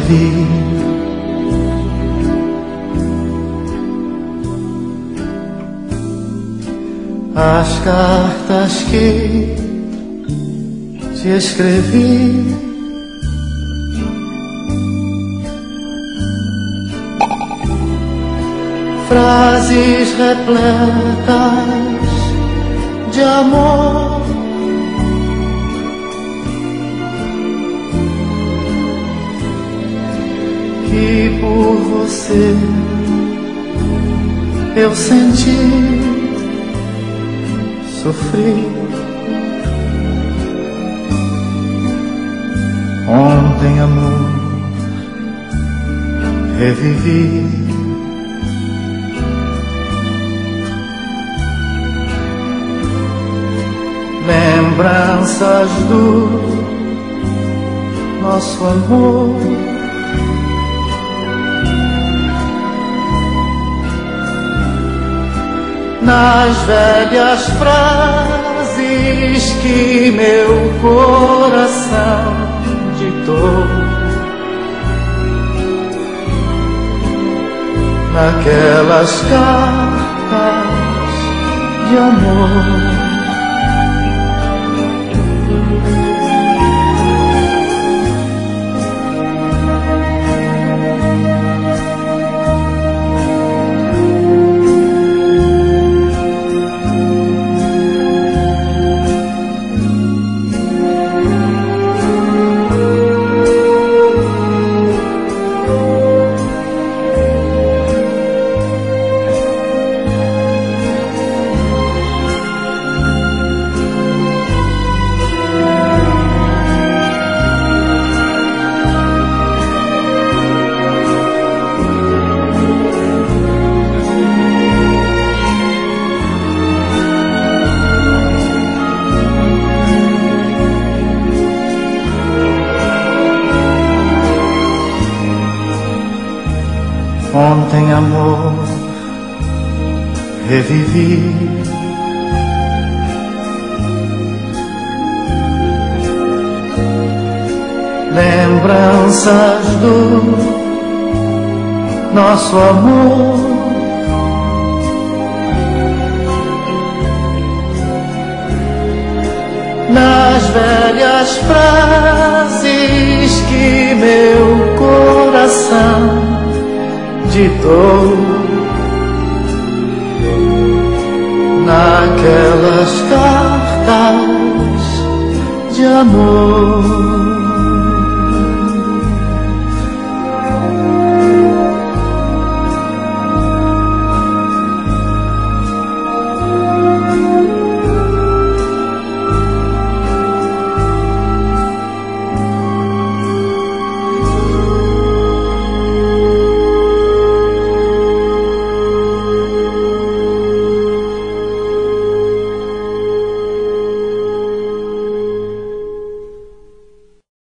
ouvir. As cartas que te escrevi, frases repletas de amor, que por você eu senti, sofri. Ontem, amor, revivi. Lembranças do nosso amor, nas velhas frases que meu coração ditou, naquelas cartas de amor. Ontem, amor, revivi. Lembranças do nosso amor, nas velhas frases que meu coração ditou, naquelas cartas de amor.